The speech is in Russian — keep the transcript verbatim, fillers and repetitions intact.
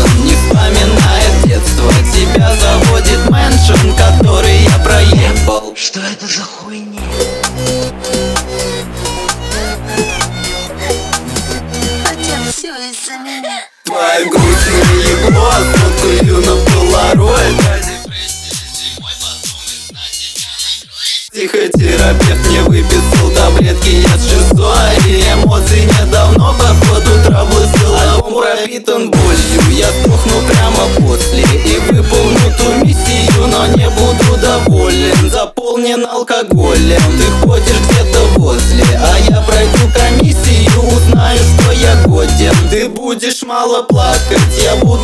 не вспоминает детство. Тебя заводит мэншн, который я проебал. Что это за хуйня? Все из-за меня. Твоя грудь наебло, сфоткаю на полароид. Психотерапевт мне выписал таблетки, я с шизой. И эмоций недавно, походу, траблы с головой. Альбом пропитан болью, я сдохну прямо после. И выполню ту миссию, но не буду доволен. Заполнен алкоголем, ты ходишь где-то возле, а я пройду комиссию, узнаю, что я годен. Ты будешь мало плакать, я буду